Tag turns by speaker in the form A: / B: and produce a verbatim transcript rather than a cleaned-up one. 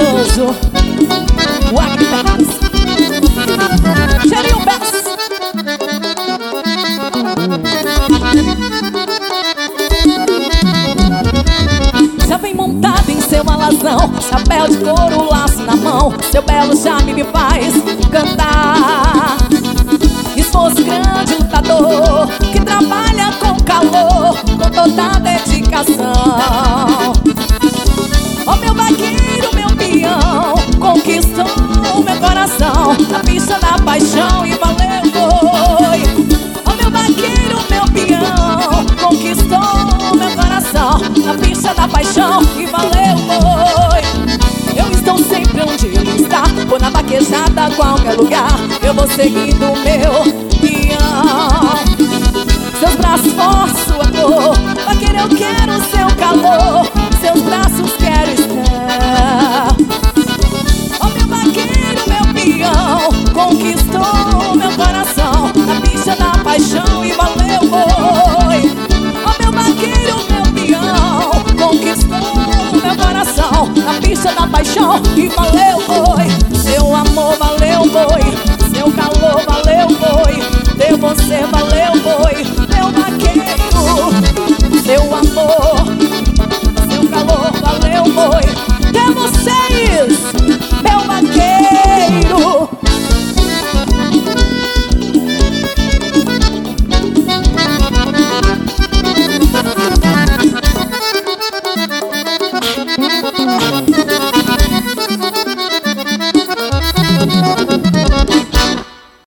A: gostoso. Wagner Gelinho Bess. Já vem montado em seu alazão, chapéu de couro, laço na mão. Seu belo charme me faz cantar. Esforço grande, lutador, que trabalha com calor, com toda a dedicação. Ó, meu vaqueiro, meu peão, conquistou o meu coração na pista da paixão e valeu, foi. Ó, meu vaqueiro, meu peão, conquistou o meu coração na pista da paixão e valeu, foi. Eu estou sempre onde ele está, vou na vaquejada, qualquer lugar, eu vou seguindo o meu peão. Seus braços fortes, sua dor, vaqueiro, eu quero o seu calor.